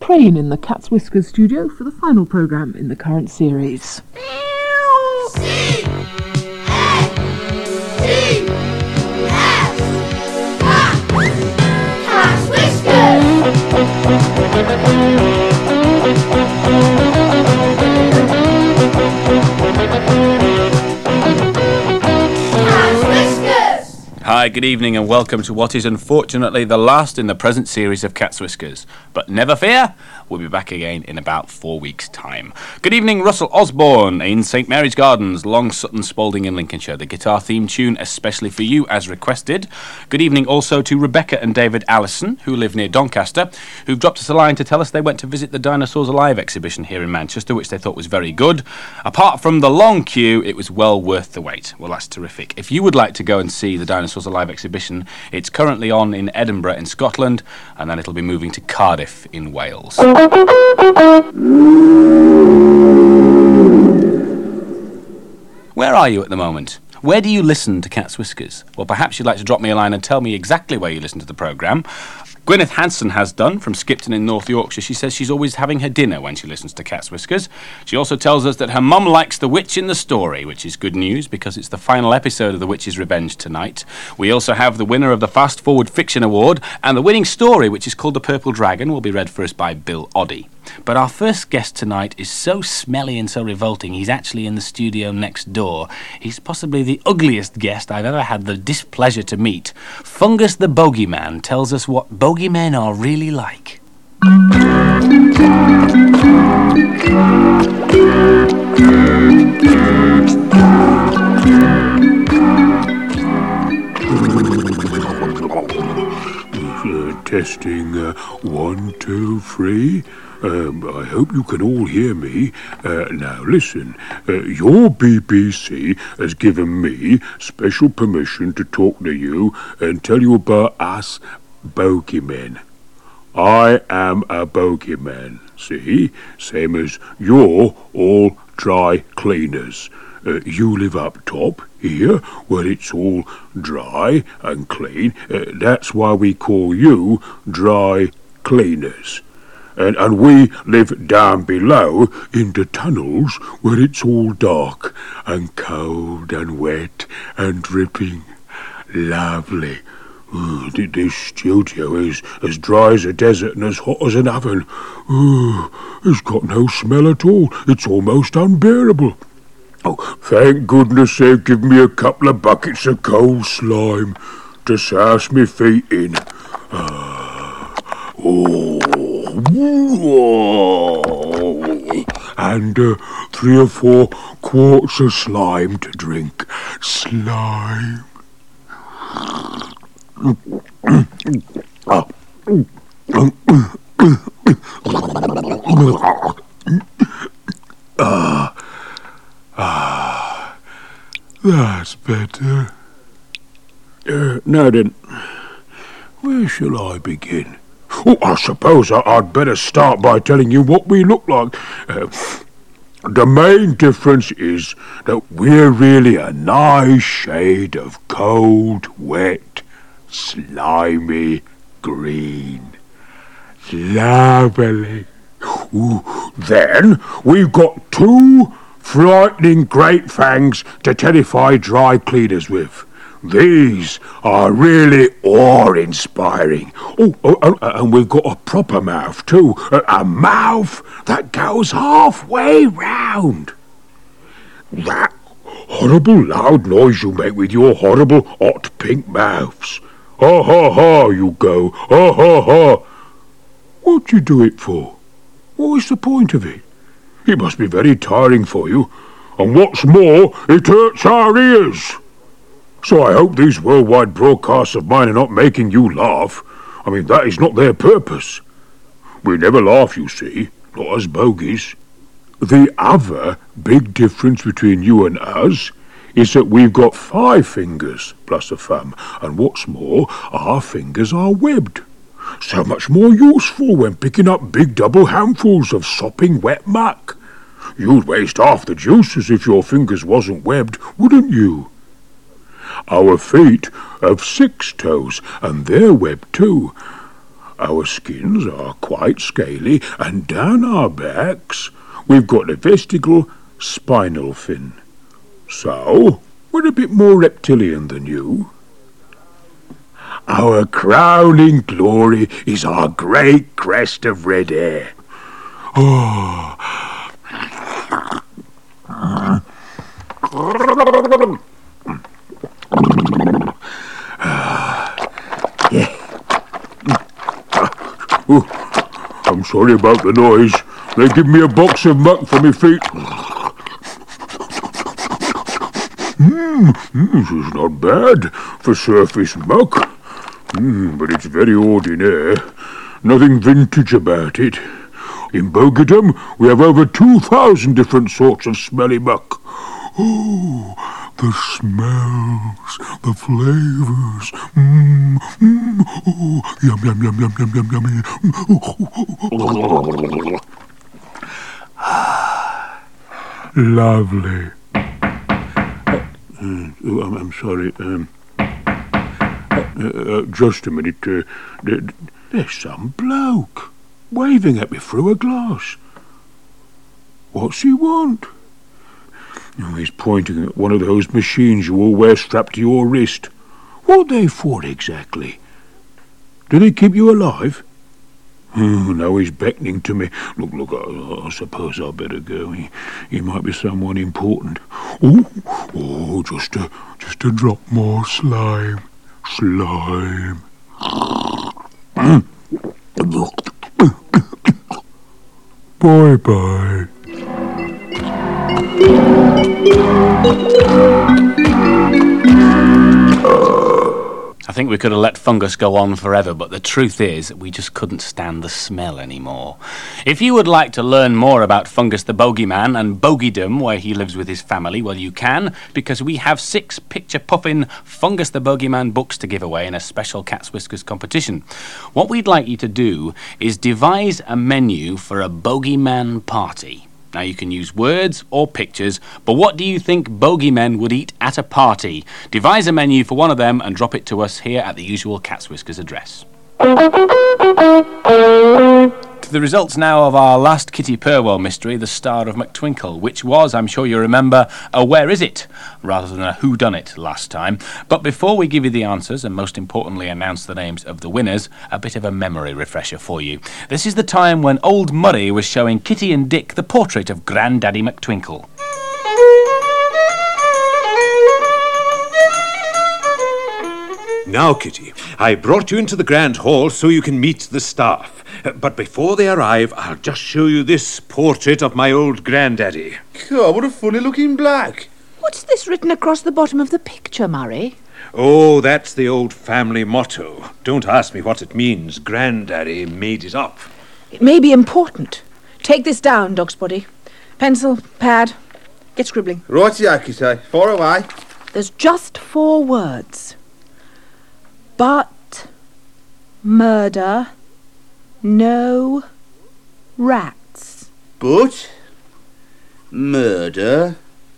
Crane in the Cat's Whiskers studio for the final programme in the current series. Cat's Whiskers! Hi, good evening and welcome to what is unfortunately the last in the present series of Cat's Whiskers. But never fear, we'll be back again in about 4 weeks' time. Good evening, Russell Osborne in St Mary's Gardens, Long Sutton Spalding in Lincolnshire. The guitar theme tune especially for you as requested. Good evening also to Rebecca and David Allison, who live near Doncaster, who've dropped us a line to tell us they went to visit the Dinosaurs Alive exhibition here in Manchester, which they thought was very good. Apart from the long queue, it was well worth the wait. Well, that's terrific. If you would like to go and see the Dinosaurs Alive exhibition, it's currently on in Edinburgh in Scotland, and then it'll be moving to Cardiff in Wales. Where are you at the moment? Where do you listen to Cat's Whiskers? Well, perhaps you'd like to drop me a line and tell me exactly where you listen to the programme. Gwyneth Hanson has done, from Skipton in North Yorkshire. She says she's always having her dinner when she listens to Cat's Whiskers. She also tells us that her mum likes The Witch in the Story, which is good news because it's the final episode of The Witch's Revenge tonight. We also have the winner of the Fast Forward Fiction Award, and the winning story, which is called The Purple Dragon, will be read for us by Bill Oddie. But our first guest tonight is so smelly and so revolting, he's actually in the studio next door. He's possibly the ugliest guest I've ever had the displeasure to meet. Fungus the Bogeyman tells us what bogeymen are really like. Testing 1, 2, 3. I hope you can all hear me. Now listen, your BBC has given me special permission to talk to you and tell you about us bogeymen. I am a bogeyman, see? Same as you're all dry cleaners. You live up top here, where it's all dry and clean. That's why we call you dry cleaners. And we live down below in the tunnels where it's all dark and cold and wet and dripping. Lovely. This studio is as dry as a desert and as hot as an oven. It's got no smell at all. It's almost unbearable. Oh, thank goodness they've given me a couple of buckets of cold slime to souse me feet in. And 3 or 4 quarts of slime to drink. Slime. That's better. Now then, where shall I begin? Oh, I suppose I'd better start by telling you what we look like. The main difference is that we're really a nice shade of cold, wet, slimy green. Lovely. Then we've got 2 frightening great fangs to terrify dry cleaners with. These are really awe-inspiring. And we've got a proper mouth too. A mouth that goes halfway round. That horrible loud noise you make with your horrible hot pink mouths. Ha ha ha, you go. Ha ha ha. What do you do it for? What is the point of it? It must be very tiring for you. And what's more, it hurts our ears. So I hope these worldwide broadcasts of mine are not making you laugh. I mean, that is not their purpose. We never laugh, you see, not as bogies. The other big difference between you and us is that we've got 5 fingers plus a thumb, and what's more, our fingers are webbed. So much more useful when picking up big double handfuls of sopping wet muck. You'd waste half the juices if your fingers wasn't webbed, wouldn't you? Our feet have 6 toes, and they're webbed too. Our skins are quite scaly, and down our backs we've got a vestigial spinal fin. So, we're a bit more reptilian than you. Our crowning glory is our great crest of red hair. Oh. Yeah. Oh, I'm sorry about the noise. They give me a box of muck for my feet. This is not bad for surface muck. But it's very ordinary. Nothing vintage about it. In Bogedom, we have over 2,000 different sorts of smelly muck. Oh, the smells, the flavours. Oh, yum, yum, yum, yum, yum, yum, yum. Lovely. I'm sorry. Just a minute. There's some bloke waving at me through a glass. What's he want? Oh, he's pointing at one of those machines you all wear strapped to your wrist. What are they for exactly? Do they keep you alive? Oh, now he's beckoning to me. Look, I suppose I'd better go. He might be someone important. Oh, just a drop more slime. Slime. Bye-bye. I think we could have let Fungus go on forever, but the truth is we just couldn't stand the smell anymore. If you would like to learn more about Fungus the Bogeyman and Bogedom, where he lives with his family, well, you can, because we have 6 picture-puffin Fungus the Bogeyman books to give away in a special Cat's Whiskers competition. What we'd like you to do is devise a menu for a Bogeyman party. Now, you can use words or pictures, but what do you think bogeymen would eat at a party? Devise a menu for one of them and drop it to us here at the usual Cat's Whiskers address. To the results now of our last Kitty Purwell mystery, the Star of McTwinkle, which was, I'm sure you remember, a Where Is It, rather than a Who Done It last time. But before we give you the answers, and most importantly announce the names of the winners, a bit of a memory refresher for you. This is the time when old Murray was showing Kitty and Dick the portrait of Grandaddy McTwinkle. Now, Kitty, I brought you into the Grand Hall so you can meet the staff. But before they arrive, I'll just show you this portrait of my old Grandaddy. God, what a funny-looking black. What's this written across the bottom of the picture, Murray? Oh, that's the old family motto. Don't ask me what it means. Grandaddy made it up. It may be important. Take this down, Dogsbody. Pencil, pad, get scribbling. Righty-o, Kitty. Far away. There's just 4 words. But murder, no rats. But murder,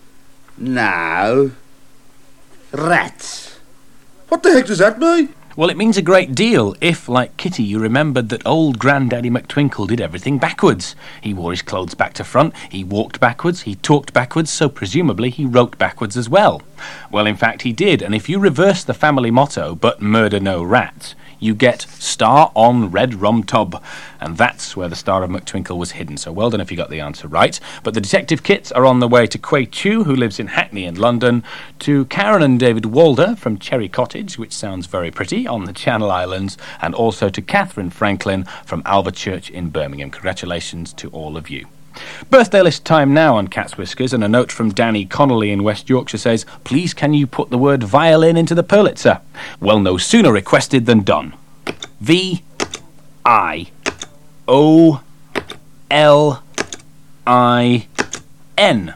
no rats. What the heck does that mean? Well, it means a great deal if, like Kitty, you remembered that old Grandaddy McTwinkle did everything backwards. He wore his clothes back to front, he walked backwards, he talked backwards, so presumably he wrote backwards as well. Well, in fact, he did, and if you reverse the family motto, but murder no rats, you get Star on Red Rum Tub. And that's where the Star of McTwinkle was hidden. So well done if you got the answer right. But the detective kits are on the way to Quay Chew, who lives in Hackney in London, to Karen and David Walder from Cherry Cottage, which sounds very pretty, on the Channel Islands, and also to Catherine Franklin from Alva Church in Birmingham. Congratulations to all of you. Birthday list time now on Cat's Whiskers, and a note from Danny Connolly in West Yorkshire says, please can you put the word violin into the Purlitzer? Well, no sooner requested than done. V-I-O-L-I-N.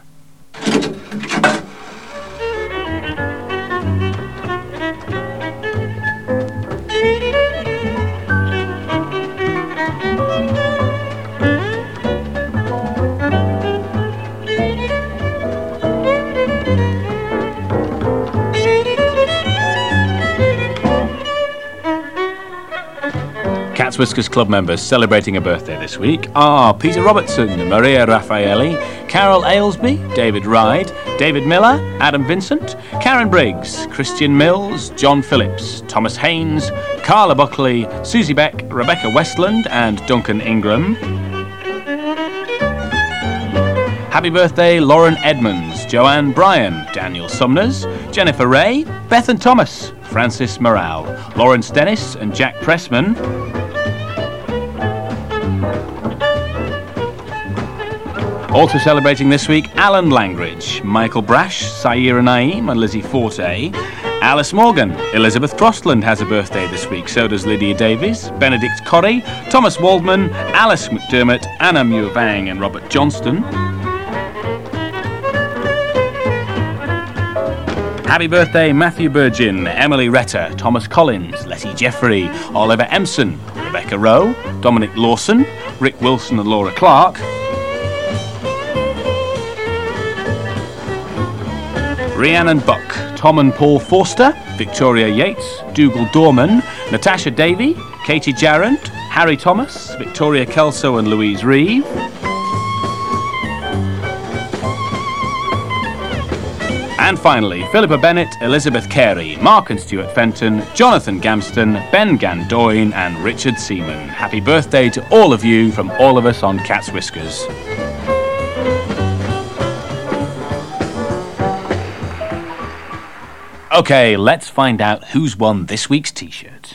Cat's Cat's Whiskers Club members celebrating a birthday this week are Peter Robertson, Maria Raffaelli, Carol Aylesby, David Ryde, David Miller, Adam Vincent, Karen Briggs, Christian Mills, John Phillips, Thomas Haynes, Carla Buckley, Susie Beck, Rebecca Westland and Duncan Ingram. Happy birthday Lauren Edmonds, Joanne Bryan, Daniel Sumners, Jennifer Ray, Bethan Thomas, Francis Morale, Lawrence Dennis and Jack Pressman. Also celebrating this week, Alan Langridge, Michael Brash, Saira Naeem and Lizzie Forte. Alice Morgan, Elizabeth Frostland has a birthday this week, so does Lydia Davies, Benedict Corrie, Thomas Waldman, Alice McDermott, Anna Muir-Vang and Robert Johnston. Happy birthday Matthew Burgin, Emily Retter, Thomas Collins, Letty Jeffrey, Oliver Empson, Rebecca Rowe, Dominic Lawson, Rick Wilson and Laura Clark. Rhiannon Buck, Tom and Paul Forster, Victoria Yates, Dougal Dorman, Natasha Davey, Katie Jarrant, Harry Thomas, Victoria Kelso and Louise Reeve. And finally, Philippa Bennett, Elizabeth Carey, Mark and Stuart Fenton, Jonathan Gamston, Ben Gandoyne and Richard Seaman. Happy birthday to all of you from all of us on Cat's Whiskers. Okay, let's find out who's won this week's T-shirt.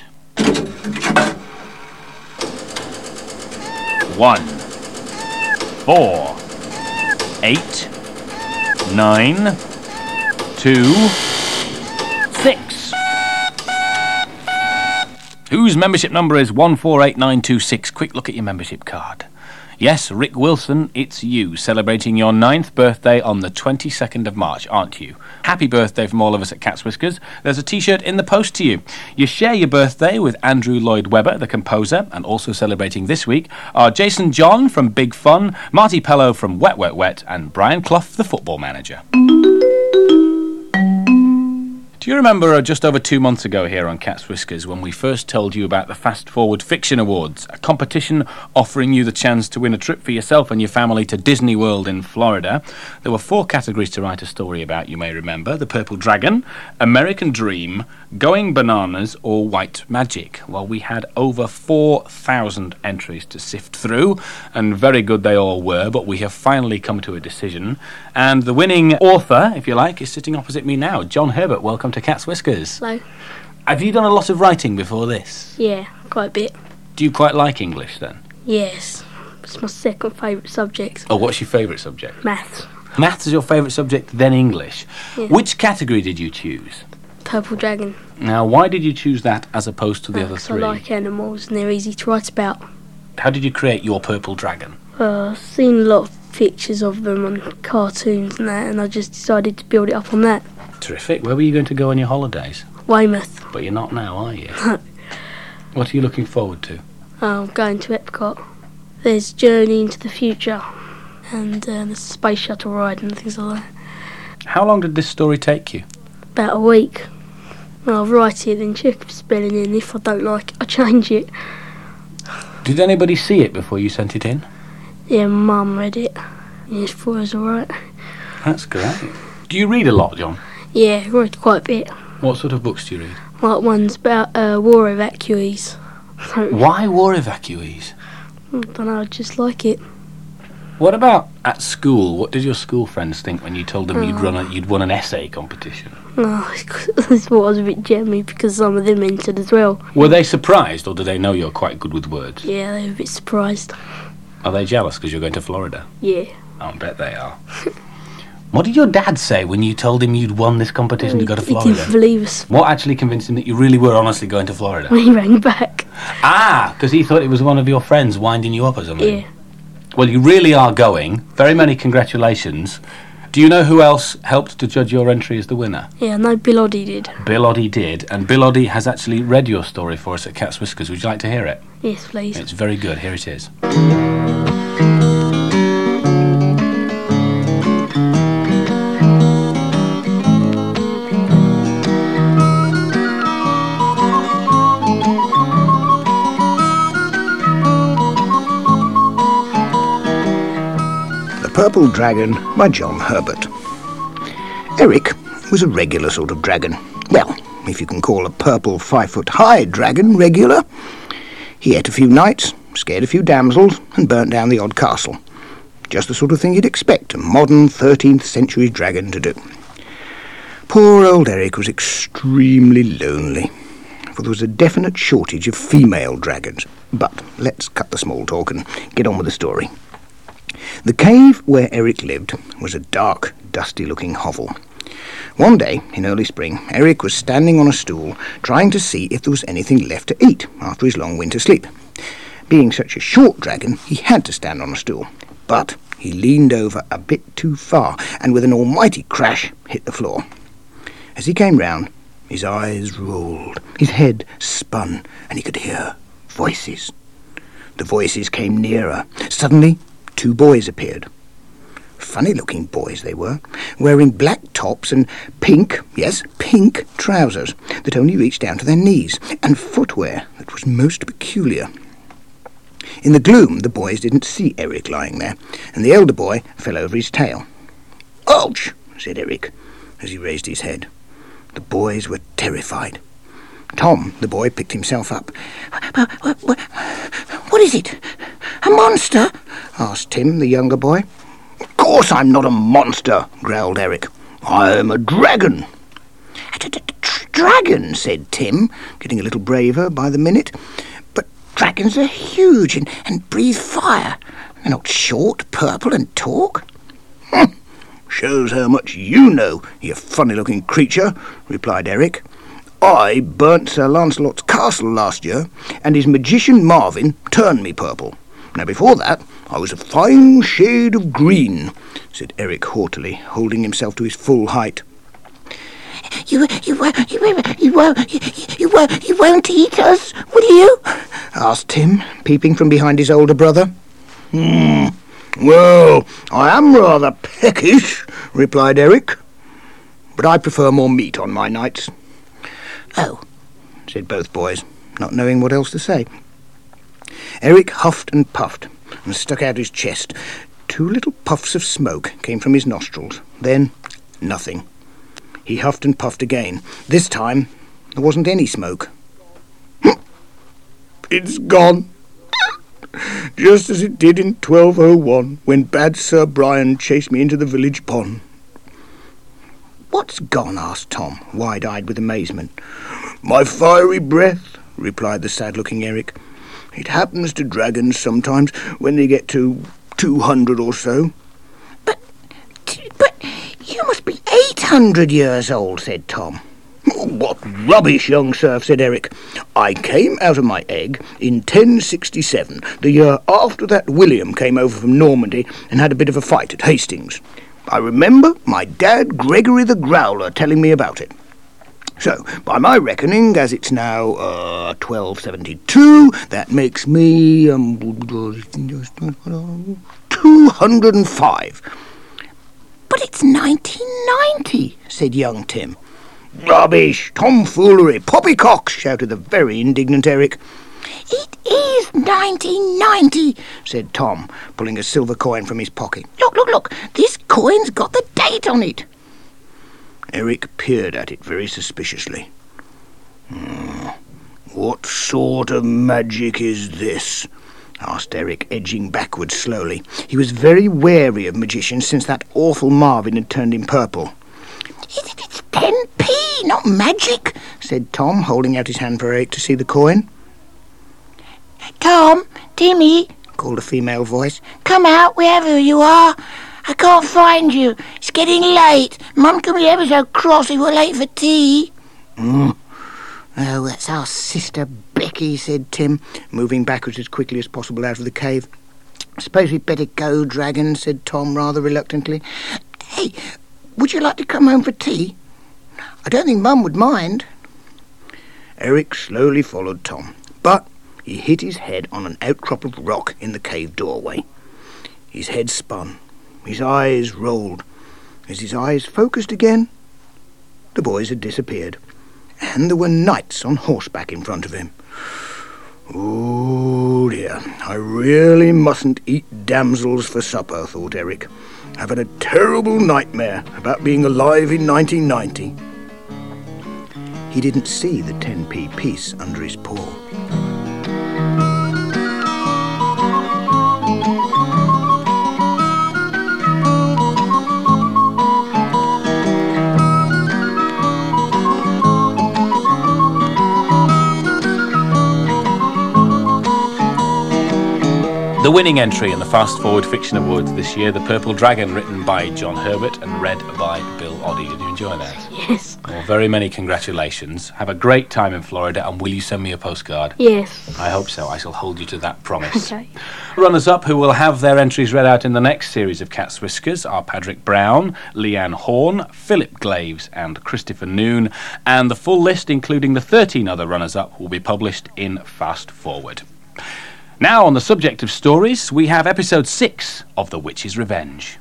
1, 4, 8, 9, 2, 6. Whose membership number is 148926? Quick look at your membership card. Yes, Rick Wilson, it's you, celebrating your 9th birthday on the 22nd of March, aren't you? Happy birthday from all of us at Cat's Whiskers. There's a T-shirt in the post to you. You share your birthday with Andrew Lloyd Webber, the composer, and also celebrating this week are Jason John from Big Fun, Marty Pello from Wet Wet Wet, and Brian Clough, the football manager. Do you remember just over 2 months ago here on Cat's Whiskers when we first told you about the Fast Forward Fiction Awards, a competition offering you the chance to win a trip for yourself and your family to Disney World in Florida? There were 4 categories to write a story about, you may remember: The Purple Dragon, American Dream, Going Bananas or White Magic. Well, we had over 4,000 entries to sift through, and very good they all were, but we have finally come to a decision. And the winning author, if you like, is sitting opposite me now. John Herbert, welcome to Cat's Whiskers. Hello. Have you done a lot of writing before this? Yeah, quite a bit. Do you quite like English then? Yes. It's my second favourite subject. Oh, what's your favourite subject? Maths. Maths is your favourite subject, then English. Yeah. Which category did you choose? Purple Dragon. Now, why did you choose that as opposed to the other 'Cause three? I like animals and they're easy to write about. How did you create your Purple Dragon? I've seen a lot of pictures of them on cartoons and that, and I just decided to build it up on that. Terrific. Where were you going to go on your holidays? Weymouth. But you're not now, are you? What are you looking forward to? I'm going to Epcot. There's Journey into the Future and the space shuttle ride and things like that. How long did this story take you? About a week. I'll write it and check the spelling in. If I don't like it, I change it. Did anybody see it before you sent it in? Yeah, Mum read it. Yeah, she thought it was alright. That's great. Do you read a lot, John? Yeah, I read quite a bit. What sort of books do you read? Like one's about war evacuees. Why war evacuees? I don't know, I just like it. What about at school? What did your school friends think when you told them you'd won an essay competition? Oh, I thought I was a bit jammy because some of them entered as well. Were they surprised, or do they know you're quite good with words? Yeah, they were a bit surprised. Are they jealous because you're going to Florida? Yeah. I bet they are. What did your dad say when you told him you'd won this competition to go to Florida? He didn't believe us. What actually convinced him that you really were honestly going to Florida? When he rang back. Ah, because he thought it was one of your friends winding you up or something? Yeah. Well, you really are going. Very many congratulations. Do you know who else helped to judge your entry as the winner? Yeah, no, Bill Oddie did. Bill Oddie did, and Bill Oddie has actually read your story for us at Cat's Whiskers. Would you like to hear it? Yes, please. It's very good. Here it is. Purple Dragon by John Herbert. Eric was a regular sort of dragon. Well, if you can call a purple 5-foot-high dragon regular. He ate a few knights, scared a few damsels, and burnt down the odd castle. Just the sort of thing you'd expect a modern 13th century dragon to do. Poor old Eric was extremely lonely, for there was a definite shortage of female dragons. But let's cut the small talk and get on with the story. The cave where Eric lived was a dark, dusty-looking hovel. One day, in early spring, Eric was standing on a stool, trying to see if there was anything left to eat after his long winter sleep. Being such a short dragon, he had to stand on a stool. But he leaned over a bit too far, and with an almighty crash, hit the floor. As he came round, his eyes rolled, his head spun, and he could hear voices. The voices came nearer. Suddenly, 2 boys appeared. Funny-looking boys they were, wearing black tops and pink trousers that only reached down to their knees, and footwear that was most peculiar. In the gloom, the boys didn't see Eric lying there, and the elder boy fell over his tail. "Ouch!" said Eric, as he raised his head. The boys were terrified. Tom, the boy, picked himself up. "What is it? A monster?" asked Tim, the younger boy. "Of course I'm not a monster," growled Eric. "I'm a dragon." "Dragon," said Tim, getting a little braver by the minute. "But dragons are huge and breathe fire. They're not short, purple, and talk." "Shows how much you know, you funny-looking creature," replied Eric. "I burnt Sir Lancelot's castle last year, and his magician Marvin turned me purple. Now before that, I was a fine shade of green," said Eric haughtily, holding himself to his full height. You won't eat us, will you?" asked Tim, peeping from behind his older brother. "Well, I am rather peckish," replied Eric. "But I prefer more meat on my nights." "Oh," said both boys, not knowing what else to say. Eric huffed and puffed and stuck out his chest. 2 little puffs of smoke came from his nostrils. Then, nothing. He huffed and puffed again. This time, there wasn't any smoke. "It's gone. Just as it did in 1201, when bad Sir Brian chased me into the village pond." "What's gone?" asked Tom, wide-eyed with amazement. "My fiery breath," replied the sad-looking Eric. "It happens to dragons sometimes when they get to 200 or so." But you must be 800 years old," said Tom. "What rubbish, young sir," said Eric. "I came out of my egg in 1067, the year after that William came over from Normandy and had a bit of a fight at Hastings. I remember my dad Gregory the Growler telling me about it. So, by my reckoning, as it's now 1272, that makes me 205. "But it's 1990, said young Tim. "Rubbish! Tomfoolery! Poppycock!" shouted the very indignant Eric. "It is 1990, said Tom, pulling a silver coin from his pocket. Look, this coin's got the date on it." Eric peered at it very suspiciously. "What sort of magic is this?" asked Eric, edging backwards slowly. He was very wary of magicians since that awful Marvin had turned him purple. "It's 10p, not magic," said Tom, holding out his hand for Eric to see the coin. "Tom, Timmy," called a female voice. "Come out, wherever you are. I can't find you. It's getting late. Mum can be ever so cross if we're late for tea." "Oh, that's our sister Becky," said Tim, moving backwards as quickly as possible out of the cave. "Suppose we'd better go, Dragon," said Tom rather reluctantly. "Hey, would you like to come home for tea? I don't think Mum would mind." Eric slowly followed Tom, but he hit his head on an outcrop of rock in the cave doorway. His head spun. His eyes rolled. As his eyes focused again, the boys had disappeared, and there were knights on horseback in front of him. Oh dear, I really mustn't eat damsels for supper, thought Eric. I've had a terrible nightmare about being alive in 1990. He didn't see the 10p piece under his paw. The winning entry in the Fast Forward Fiction Awards this year, The Purple Dragon, written by John Herbert and read by Bill Oddie. Did you enjoy that? Yes. Well, very many congratulations. Have a great time in Florida, and will you send me a postcard? Yes. I hope so. I shall hold you to that promise. Okay. Runners-up who will have their entries read out in the next series of Cat's Whiskers are Patrick Brown, Leanne Horn, Philip Glaves and Christopher Noon, and the full list, including the 13 other runners-up, will be published in Fast Forward. Now, on the subject of stories, we have episode 6 of The Witch's Revenge.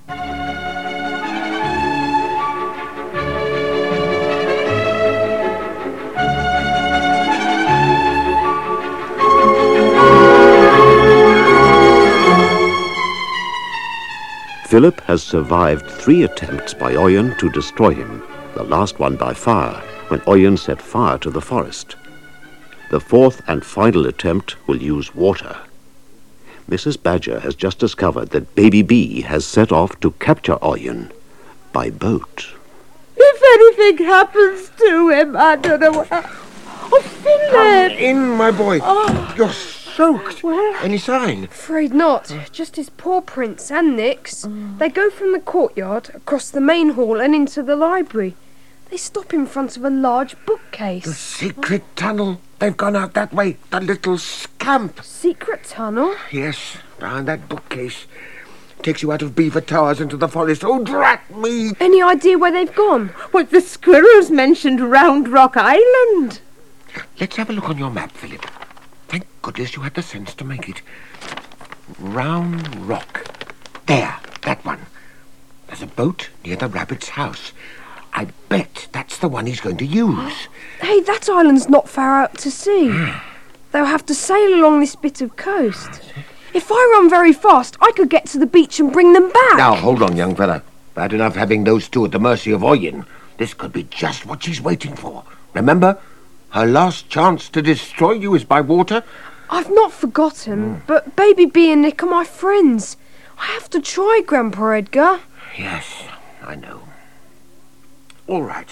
Philip has survived 3 attempts by Oyen to destroy him, the last one by fire, when Oyen set fire to the forest. The 4th and final attempt will use water. Mrs. Badger has just discovered that Baby B has set off to capture Oyen by boat. If anything happens to him, I don't know what... Oh, Philip! Come in, my boy. Oh. You're soaked. Where? Any sign? Afraid not. Just his paw prints and Nick's. They go from the courtyard, across the main hall and into the library. They stop in front of a large bookcase. The secret tunnel. They've gone out that way. The little scamp. Secret tunnel? Yes, behind that bookcase. Takes you out of Beaver Towers into the forest. Oh, drat me! Any idea where they've gone? Well, the squirrels mentioned Round Rock Island. Let's have a look on your map, Philip. Thank goodness you had the sense to make it. Round Rock. There, that one. There's a boat near the rabbit's house. I bet that's the one he's going to use. Hey, that island's not far out to sea. They'll have to sail along this bit of coast. If I run very fast, I could get to the beach and bring them back. Now, hold on, young fella. Bad enough having those two at the mercy of Oyen. This could be just what she's waiting for. Remember? Her last chance to destroy you is by water. I've not forgotten, but Baby B and Nick are my friends. I have to try, Grandpa Edgar. Yes, I know. All right.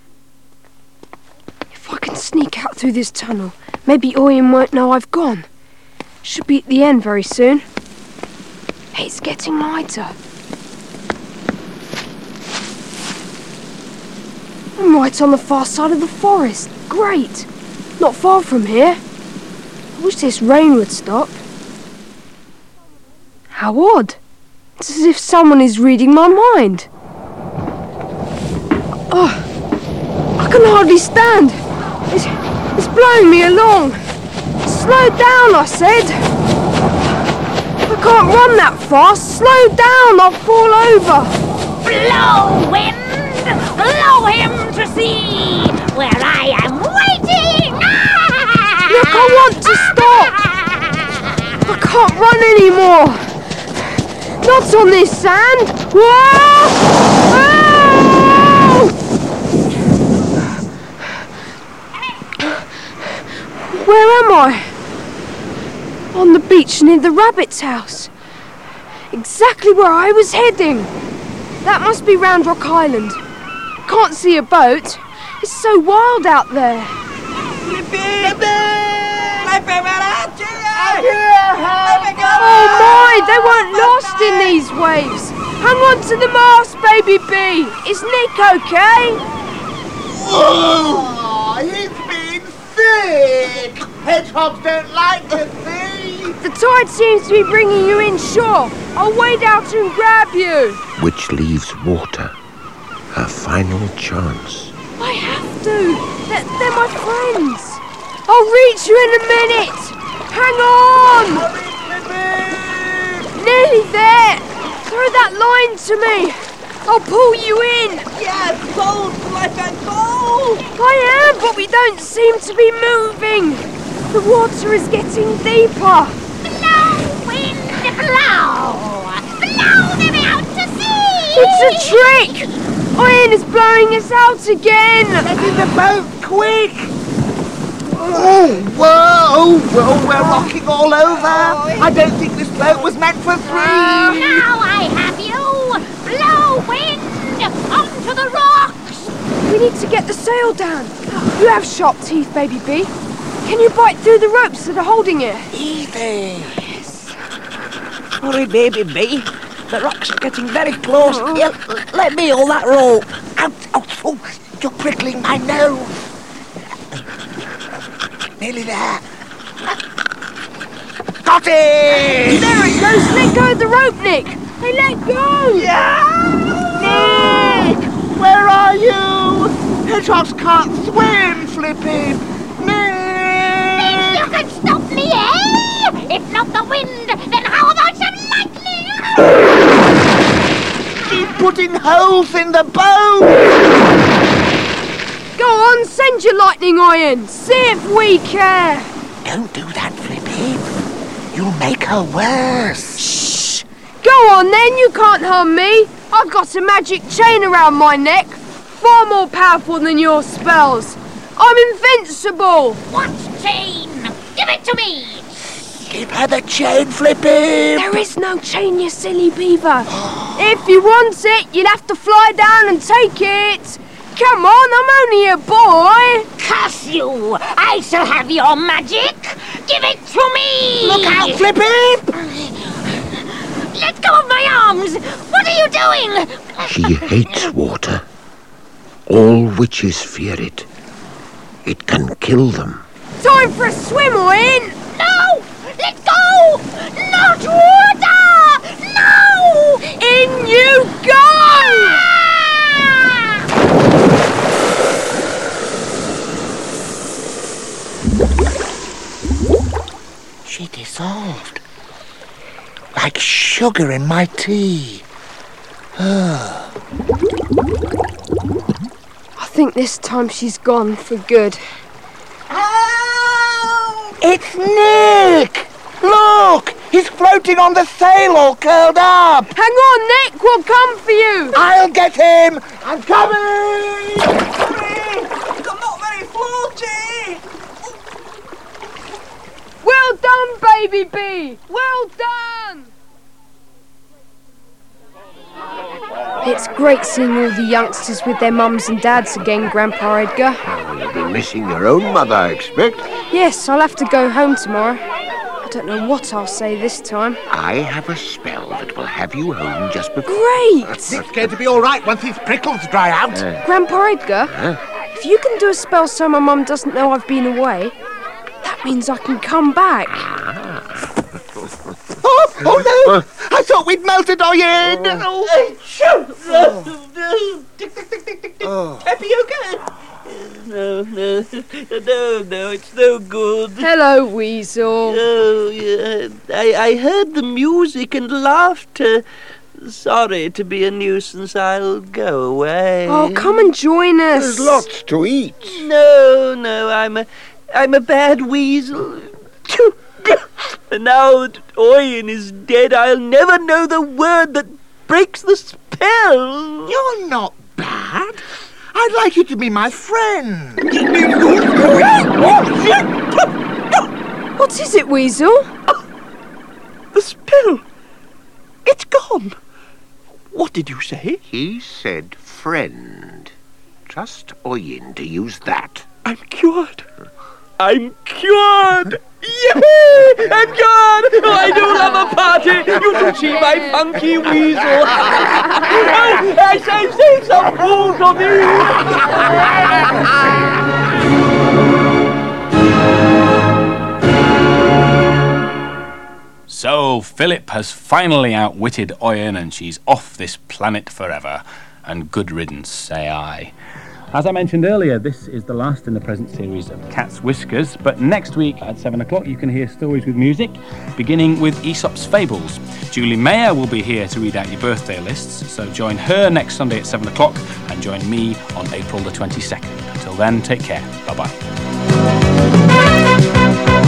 If I can sneak out through this tunnel, maybe Oyen won't know I've gone. Should be at the end very soon. Hey, it's getting lighter. I'm right on the far side of the forest. Great. Not far from here. I wish this rain would stop. How odd. It's as if someone is reading my mind. Oh, I can hardly stand. It's blowing me along. Slow down, I said. I can't run that fast. Slow down, I'll fall over. Blow, wind! Blow him to sea, where I am waiting! Look, I want to stop. I can't run anymore. Not on this sand. Whoa! Oh! Where am I? On the beach near the rabbit's house. Exactly where I was heading. That must be Round Rock Island. Can't see a boat. It's so wild out there. Oh my, they weren't lost in these waves. Hang on to the mast, Baby B. Is Nick okay? Whoa! He's been sick! Hedgehogs don't like the sea! The tide seems to be bringing you inshore. I'll wade out and grab you. Which leaves water. Her final chance. I have to. They're my friends. I'll reach you in a minute. Hang on. Nearly there. Throw that line to me. I'll pull you in. Yes, bold, my friend, bold. I am, but we don't seem to be moving. The water is getting deeper. Blow, wind, blow! Blow them out to sea! It's a trick! Iron is blowing us out again! Get in the boat, quick! Oh, whoa, we're rocking all over. I don't think this boat was meant for three. Now I have you! Blow, wind, onto the rocks! We need to get the sail down. You have sharp teeth, Baby B. Can you bite through the ropes that are holding it? Easy. Sorry, Baby B. The rocks are getting very close. Here, let me hold that rope. Oh, you're prickling my nose. Nearly there. Got it! There it goes. Let go of the rope, Nick. Hey, let go. Yeah! Nick! Where are you? Hedgehogs can't swim, Flippy. Nick! You can stop me, eh? If not the wind, then how about some lightning? Keep putting holes in the boat! Go on, send your lightning iron. See if we care. Don't do that, Flippy. You'll make her worse. Shh. Go on then, you can't harm me. I've got a magic chain around my neck. Far more powerful than your spells. I'm invincible. What chain? Give it to me. Give her the chain, Flippy. There is no chain, you silly beaver. If you want it, you'll have to fly down and take it. Come on, I'm only a boy. Curse you! I shall have your magic. Give it to me. Look out, Flippy. Let go of my arms. What are you doing? She hates water. All witches fear it. It can kill them. Time for a swim, Ian. No! Let go! Not water! No! In you go! She dissolved. Like sugar in my tea. I think this time she's gone for good. It's Nick! Look! He's floating on the sail all curled up! Hang on, Nick! We'll come for you! I'll get him! I'm coming! I'm not very floaty! Well done, Baby B! Well done! It's great seeing all the youngsters with their mums and dads again, Grandpa Edgar. You'll be missing your own mother, I expect. Yes, I'll have to go home tomorrow. I don't know what I'll say this time. I have a spell that will have you home just before... Great! Nick's going to be all right once his prickles dry out. Grandpa Edgar, if you can do a spell so my mum doesn't know I've been away, that means I can come back. Oh no! I thought we'd melted Ian! Peppy, okay? No, it's no good. Hello, Weasel. Oh, yeah. I heard the music and laughter. Sorry to be a nuisance, I'll go away. Oh, come and join us. There's lots to eat. No, I'm a bad weasel. And now that Oyen is dead, I'll never know the word that breaks the spell. You're not bad. I'd like you to be my friend. What is it, Weasel? The spell. It's gone. What did you say? He said friend. Trust Oyen to use that. I'm cured. I'm cured! Yippee! I'm cured! Oh, I do love a party! You should see my funky weasel! Oh, I say, save some food for me! So, Philip has finally outwitted Oyen and she's off this planet forever. And good riddance, say I. As I mentioned earlier, this is the last in the present series of Cat's Whiskers, but next week at 7 o'clock you can hear stories with music, beginning with Aesop's Fables. Julie Mayer will be here to read out your birthday lists, so join her next Sunday at 7 o'clock and join me on April the 22nd. Until then, take care. Bye-bye.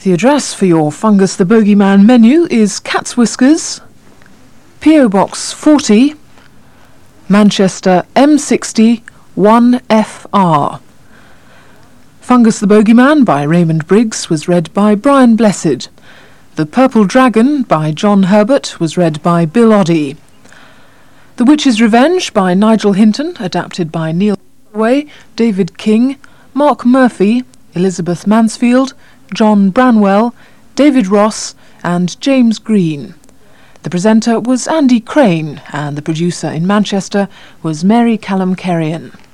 The address for your Fungus the Bogeyman menu is Cat's Whiskers, P.O. Box 40, Manchester M60 1FR. Fungus the Bogeyman by Raymond Briggs was read by Brian Blessed. The Purple Dragon by John Herbert was read by Bill Oddie. The Witch's Revenge by Nigel Hinton, adapted by Neil Holloway, David King, Mark Murphy, Elizabeth Mansfield, John Branwell, David Ross and James Green. The presenter was Andy Crane and the producer in Manchester was Mary Callum Kerrion.